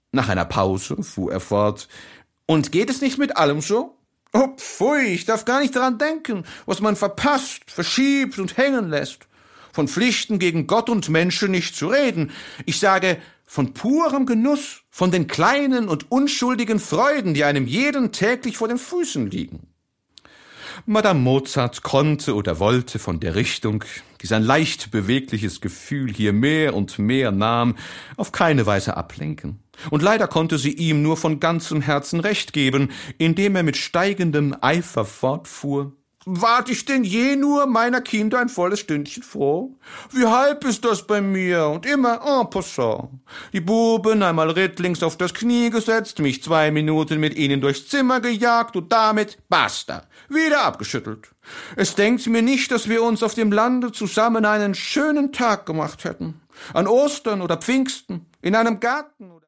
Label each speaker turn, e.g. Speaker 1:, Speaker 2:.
Speaker 1: Nach einer Pause fuhr er fort: »Und geht es nicht mit allem so? Oh, pfui, ich darf gar nicht daran denken, was man verpasst, verschiebt und hängen lässt. Von Pflichten gegen Gott und Menschen nicht zu reden. Ich sage, von purem Genuss, von den kleinen und unschuldigen Freuden, die einem jeden täglich vor den Füßen liegen.« Madame Mozart konnte oder wollte von der Richtung, die sein leicht bewegliches Gefühl hier mehr und mehr nahm, auf keine Weise ablenken. Und leider konnte sie ihm nur von ganzem Herzen recht geben, indem er mit steigendem Eifer fortfuhr: »Wart ich denn je nur meiner Kinder ein volles Stündchen vor? Wie halb ist das bei mir und immer en passant. Die Buben einmal rittlings auf das Knie gesetzt, mich 2 Minuten mit ihnen durchs Zimmer gejagt und damit basta, wieder abgeschüttelt. Es denkt mir nicht, dass wir uns auf dem Lande zusammen einen schönen Tag gemacht hätten. An Ostern oder Pfingsten, in einem Garten oder